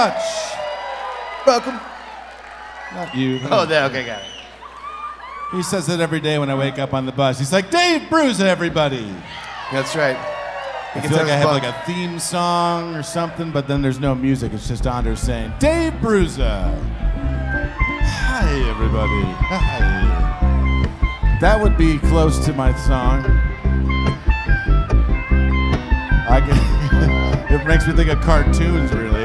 much. Welcome. Not you. Oh, there. Okay, got it. He says it every day when I wake up on the bus. He's like, Dave Bruza, everybody. That's right. I feel like I have like a theme song or something, but then there's no music. It's just Anders saying, Dave Bruza. Hi, everybody. Hi. That would be close to my song. It makes me think of cartoons, really.